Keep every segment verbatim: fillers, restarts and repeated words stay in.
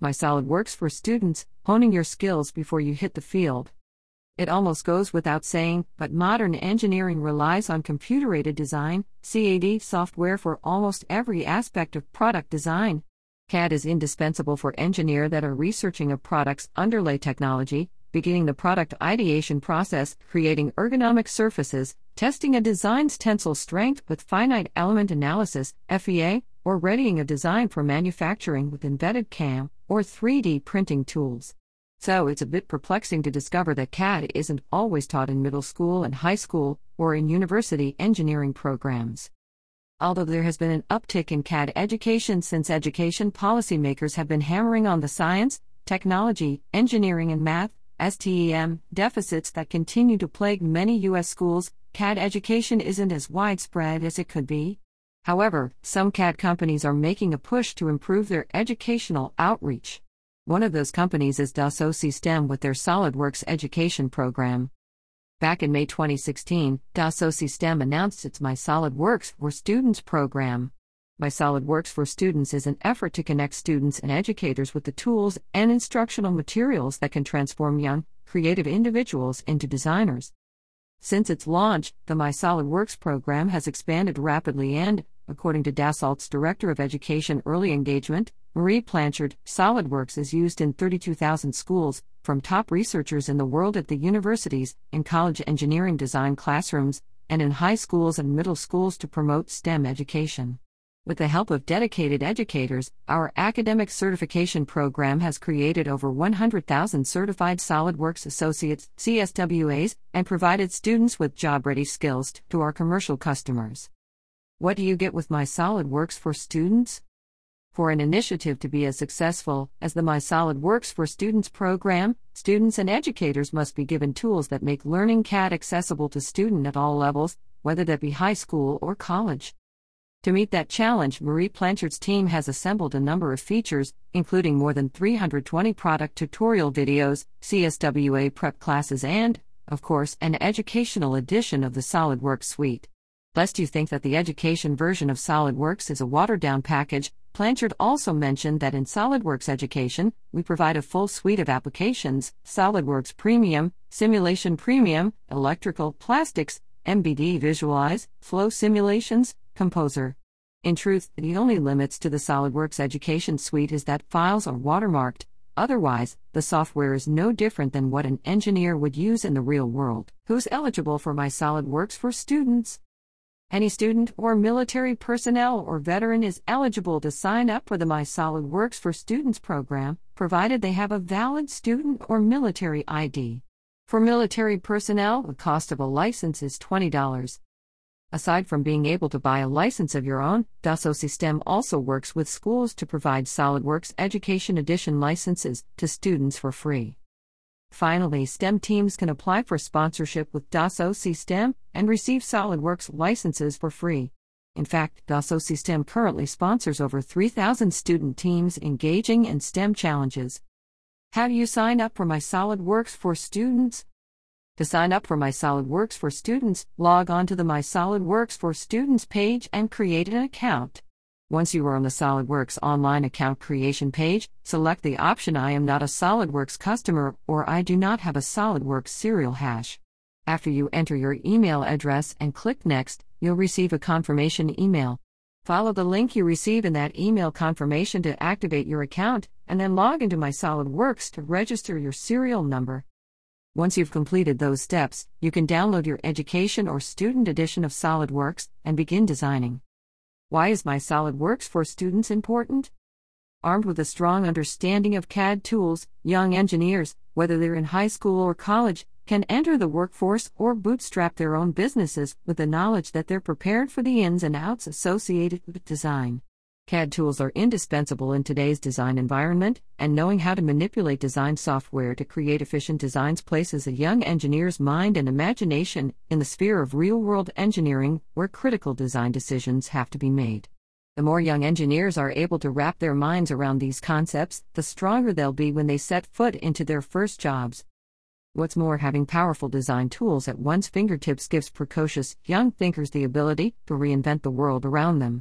My SolidWorks for Students, honing your skills before you hit the field. It almost goes without saying, but modern engineering relies on computer-aided design, C A D software for almost every aspect of product design. C A D is indispensable for engineers that are researching a product's underlay technology, beginning the product ideation process, creating ergonomic surfaces, testing a design's tensile strength with finite element analysis, F E A, or readying a design for manufacturing with embedded C A M or three D printing tools. So it's a bit perplexing to discover that C A D isn't always taught in middle school and high school or in university engineering programs. Although there has been an uptick in C A D education since education policymakers have been hammering on the science, technology, engineering and math, STEM, deficits that continue to plague many U S schools, C A D education isn't as widespread as it could be. However, some C A D companies are making a push to improve their educational outreach. One of those companies is Dassault Systèmes with their SolidWorks education program. Back in May twenty sixteen, Dassault Systèmes announced its My SolidWorks for Students program. My SolidWorks for Students is an effort to connect students and educators with the tools and instructional materials that can transform young, creative individuals into designers. Since its launch, the My SolidWorks program has expanded rapidly and, according to Dassault's Director of Education Early Engagement, Marie Blanchard, SolidWorks is used in thirty-two thousand schools, from top researchers in the world at the universities, in college engineering design classrooms, and in high schools and middle schools to promote STEM education. With the help of dedicated educators, our academic certification program has created over one hundred thousand certified SolidWorks associates, C S W As, and provided students with job-ready skills to our commercial customers. What do you get with My SolidWorks for Students? For an initiative to be as successful as the My SolidWorks for Students program, students and educators must be given tools that make learning C A D accessible to students at all levels, whether that be high school or college. To meet that challenge, Marie Blanchard's team has assembled a number of features, including more than three hundred twenty product tutorial videos, C S W A prep classes and, of course, an educational edition of the SolidWorks suite. Lest you think that the education version of SolidWorks is a watered-down package, Blanchard also mentioned that in SolidWorks Education, we provide a full suite of applications: SolidWorks Premium, Simulation Premium, Electrical, Plastics, M B D Visualize, Flow Simulations, Composer. In truth, the only limits to the SolidWorks Education suite is that files are watermarked. Otherwise, the software is no different than what an engineer would use in the real world. Who's eligible for My SolidWorks for Students? Any student or military personnel or veteran is eligible to sign up for the My SolidWorks for Students program, provided they have a valid student or military I D. For military personnel, the cost of a license is twenty dollars. Aside from being able to buy a license of your own, Dassault Systèmes also works with schools to provide SolidWorks Education Edition licenses to students for free. Finally, STEM teams can apply for sponsorship with Dassault Systèmes and receive SolidWorks licenses for free. In fact, Dassault Systèmes currently sponsors over three thousand student teams engaging in STEM challenges. How do you sign up for My SolidWorks for Students? To sign up for My SolidWorks for Students, log on to the My SolidWorks for Students page and create an account. Once you are on the SolidWorks online account creation page, select the option I am not a SolidWorks customer or I do not have a SolidWorks serial hash. After you enter your email address and click Next, you'll receive a confirmation email. Follow the link you receive in that email confirmation to activate your account, and then log into My SolidWorks to register your serial number. Once you've completed those steps, you can download your education or student edition of SolidWorks and begin designing. Why is My SolidWorks for Students important? Armed with a strong understanding of C A D tools, young engineers, whether they're in high school or college, can enter the workforce or bootstrap their own businesses with the knowledge that they're prepared for the ins and outs associated with design. C A D tools are indispensable in today's design environment, and knowing how to manipulate design software to create efficient designs places a young engineer's mind and imagination in the sphere of real-world engineering, where critical design decisions have to be made. The more young engineers are able to wrap their minds around these concepts, the stronger they'll be when they set foot into their first jobs. What's more, having powerful design tools at one's fingertips gives precocious, young thinkers the ability to reinvent the world around them.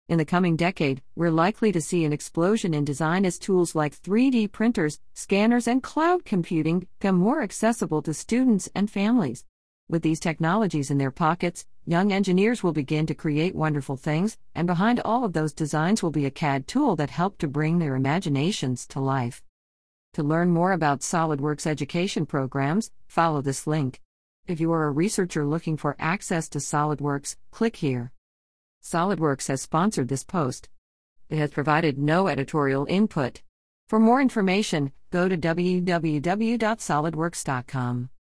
In the coming decade, we're likely to see an explosion in design as tools like three D printers, scanners, and cloud computing become more accessible to students and families. With these technologies in their pockets, young engineers will begin to create wonderful things, and behind all of those designs will be a C A D tool that helped to bring their imaginations to life. To learn more about SOLIDWORKS education programs, follow this link. If you are a researcher looking for access to SOLIDWORKS, click here. SOLIDWORKS has sponsored this post. It has provided no editorial input. For more information, go to w w w dot solidworks dot com.